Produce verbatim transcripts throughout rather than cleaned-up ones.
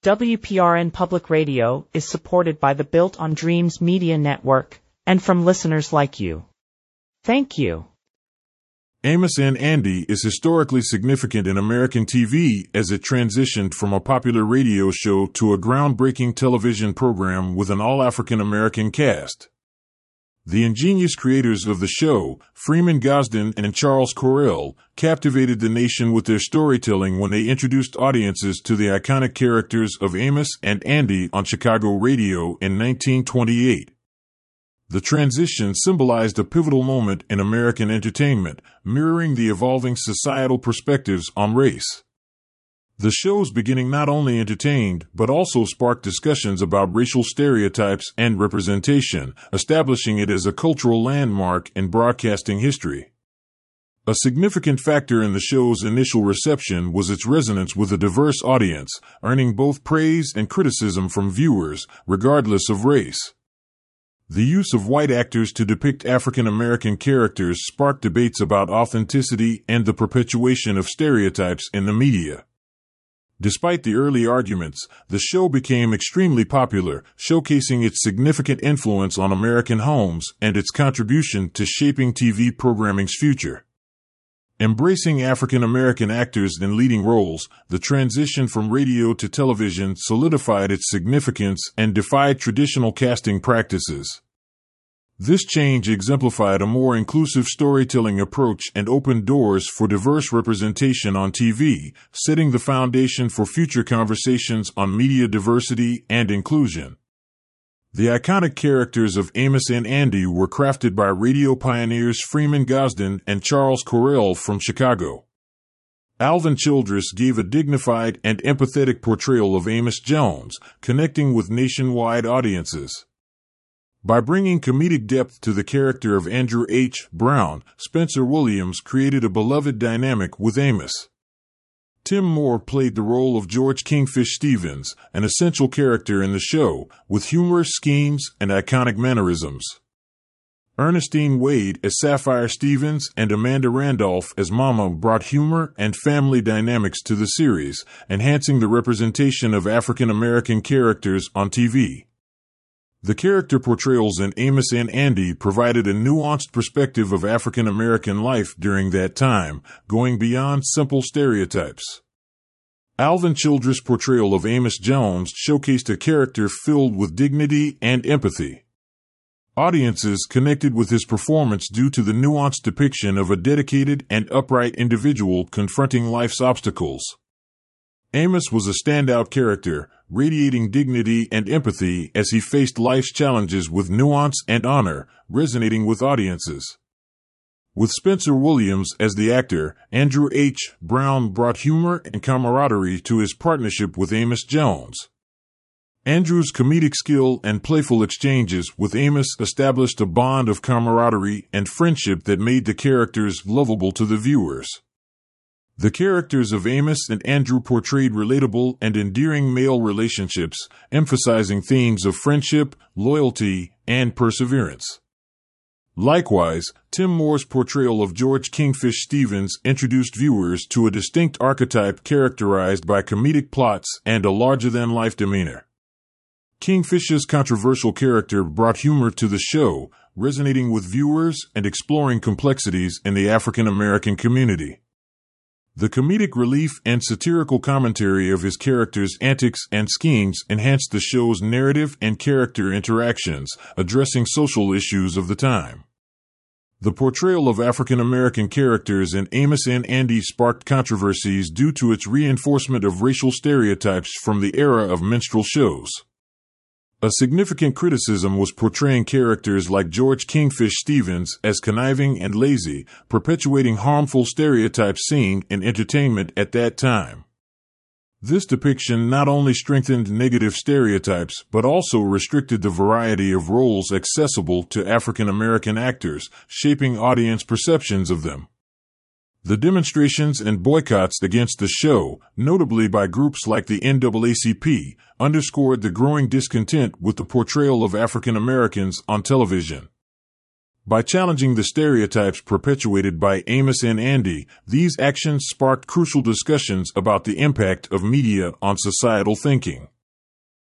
W P R N Public Radio is supported by the Built on Dreams Media Network and from listeners like you. Thank you. Amos and Andy is historically significant in American T V as it transitioned from a popular radio show to a groundbreaking television program with an all-African American cast. The ingenious creators of the show, Freeman Gosden and Charles Correll, captivated the nation with their storytelling when they introduced audiences to the iconic characters of Amos and Andy on Chicago radio in nineteen twenty-eight. The transition symbolized a pivotal moment in American entertainment, mirroring the evolving societal perspectives on race. The show's beginning not only entertained, but also sparked discussions about racial stereotypes and representation, establishing it as a cultural landmark in broadcasting history. A significant factor in the show's initial reception was its resonance with a diverse audience, earning both praise and criticism from viewers, regardless of race. The use of white actors to depict African American characters sparked debates about authenticity and the perpetuation of stereotypes in the media. Despite the early arguments, the show became extremely popular, showcasing its significant influence on American homes and its contribution to shaping T V programming's future. Embracing African American actors in leading roles, the transition from radio to television solidified its significance and defied traditional casting practices. This change exemplified a more inclusive storytelling approach and opened doors for diverse representation on T V, setting the foundation for future conversations on media diversity and inclusion. The iconic characters of Amos and Andy were crafted by radio pioneers Freeman Gosden and Charles Correll from Chicago. Alvin Childress gave a dignified and empathetic portrayal of Amos Jones, connecting with nationwide audiences. By bringing comedic depth to the character of Andrew H. Brown, Spencer Williams created a beloved dynamic with Amos. Tim Moore played the role of George Kingfish Stevens, an essential character in the show, with humorous schemes and iconic mannerisms. Ernestine Wade as Sapphire Stevens and Amanda Randolph as Mama brought humor and family dynamics to the series, enhancing the representation of African American characters on T V. The character portrayals in Amos and Andy provided a nuanced perspective of African American life during that time, going beyond simple stereotypes. Alvin Childress' portrayal of Amos Jones showcased a character filled with dignity and empathy. Audiences connected with his performance due to the nuanced depiction of a dedicated and upright individual confronting life's obstacles. Amos was a standout character, radiating dignity and empathy as he faced life's challenges with nuance and honor, resonating with audiences. With Spencer Williams as the actor, Andrew H. Brown brought humor and camaraderie to his partnership with Amos Jones. Andrew's comedic skill and playful exchanges with Amos established a bond of camaraderie and friendship that made the characters lovable to the viewers. The characters of Amos and Andrew portrayed relatable and endearing male relationships, emphasizing themes of friendship, loyalty, and perseverance. Likewise, Tim Moore's portrayal of George Kingfish Stevens introduced viewers to a distinct archetype characterized by comedic plots and a larger-than-life demeanor. Kingfish's controversial character brought humor to the show, resonating with viewers and exploring complexities in the African American community. The comedic relief and satirical commentary of his characters' antics and schemes enhanced the show's narrative and character interactions, addressing social issues of the time. The portrayal of African American characters in Amos and Andy sparked controversies due to its reinforcement of racial stereotypes from the era of minstrel shows. A significant criticism was portraying characters like George Kingfish Stevens as conniving and lazy, perpetuating harmful stereotypes seen in entertainment at that time. This depiction not only strengthened negative stereotypes but also restricted the variety of roles accessible to African American actors, shaping audience perceptions of them. The demonstrations and boycotts against the show, notably by groups like the N double A C P, underscored the growing discontent with the portrayal of African Americans on television. By challenging the stereotypes perpetuated by Amos and Andy, these actions sparked crucial discussions about the impact of media on societal thinking.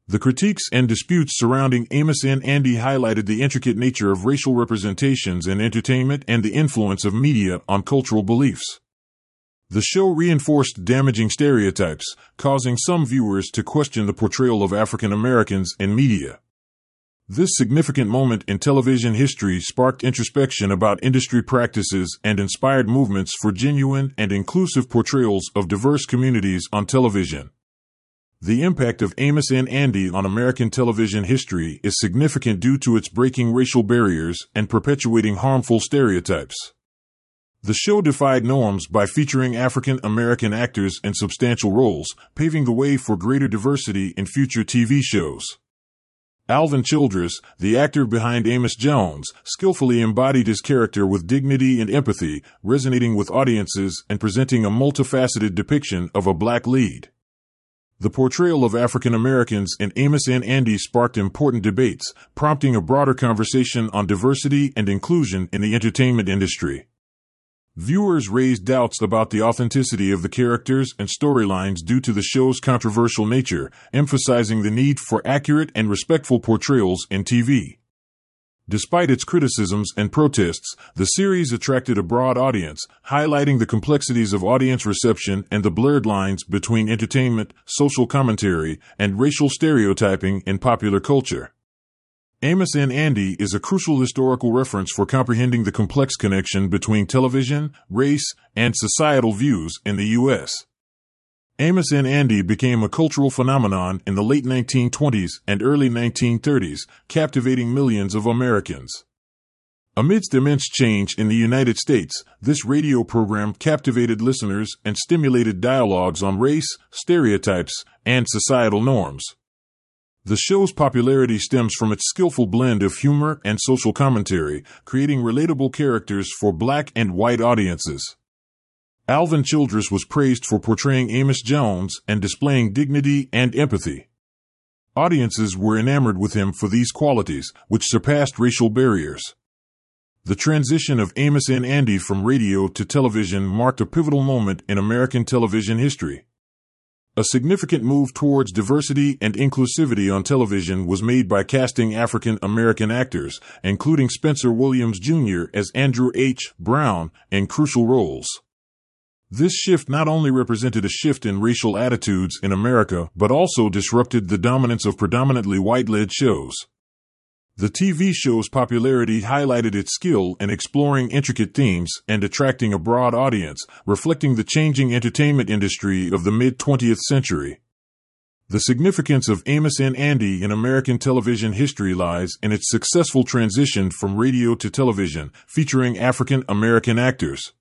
The critiques and disputes surrounding Amos and Andy highlighted the intricate nature of racial representations in entertainment and the influence of media on cultural beliefs. The show reinforced damaging stereotypes, causing some viewers to question the portrayal of African Americans in media. This significant moment in television history sparked introspection about industry practices and inspired movements for genuine and inclusive portrayals of diverse communities on television. The impact of Amos and Andy on American television history is significant due to its breaking racial barriers and perpetuating harmful stereotypes. The show defied norms by featuring African American actors in substantial roles, paving the way for greater diversity in future T V shows. Alvin Childress, the actor behind Amos Jones, skillfully embodied his character with dignity and empathy, resonating with audiences and presenting a multifaceted depiction of a black lead. The portrayal of African Americans in Amos and Andy sparked important debates, prompting a broader conversation on diversity and inclusion in the entertainment industry. Viewers raised doubts about the authenticity of the characters and storylines due to the show's controversial nature, emphasizing the need for accurate and respectful portrayals in T V. Despite its criticisms and protests, the series attracted a broad audience, highlighting the complexities of audience reception and the blurred lines between entertainment, social commentary, and racial stereotyping in popular culture. Amos and Andy is a crucial historical reference for comprehending the complex connection between television, race, and societal views in the U S. Amos and Andy became a cultural phenomenon in the late nineteen twenties and early nineteen thirties, captivating millions of Americans. Amidst immense change in the United States, this radio program captivated listeners and stimulated dialogues on race, stereotypes, and societal norms. The show's popularity stems from its skillful blend of humor and social commentary, creating relatable characters for black and white audiences. Alvin Childress was praised for portraying Amos Jones and displaying dignity and empathy. Audiences were enamored with him for these qualities, which surpassed racial barriers. The transition of Amos and Andy from radio to television marked a pivotal moment in American television history. A significant move towards diversity and inclusivity on television was made by casting African American actors, including Spencer Williams Junior as Andrew H. Brown, in crucial roles. This shift not only represented a shift in racial attitudes in America, but also disrupted the dominance of predominantly white-led shows. The T V show's popularity highlighted its skill in exploring intricate themes and attracting a broad audience, reflecting the changing entertainment industry of the mid-twentieth century. The significance of Amos and Andy in American television history lies in its successful transition from radio to television, featuring African American actors.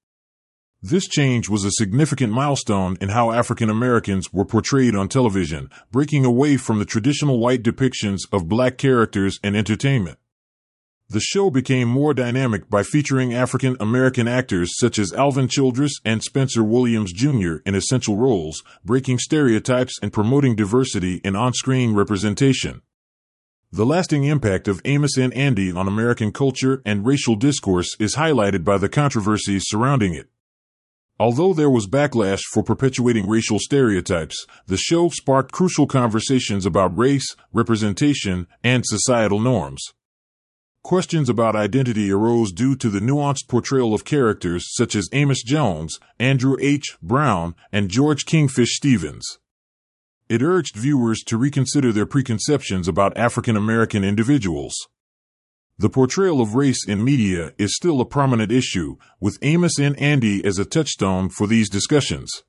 This change was a significant milestone in how African Americans were portrayed on television, breaking away from the traditional white depictions of black characters in entertainment. The show became more dynamic by featuring African American actors such as Alvin Childress and Spencer Williams Junior in essential roles, breaking stereotypes and promoting diversity in on-screen representation. The lasting impact of Amos and Andy on American culture and racial discourse is highlighted by the controversies surrounding it. Although there was backlash for perpetuating racial stereotypes, the show sparked crucial conversations about race, representation, and societal norms. Questions about identity arose due to the nuanced portrayal of characters such as Amos Jones, Andrew H. Brown, and George Kingfish Stevens. It urged viewers to reconsider their preconceptions about African American individuals. The portrayal of race in media is still a prominent issue, with Amos and Andy as a touchstone for these discussions.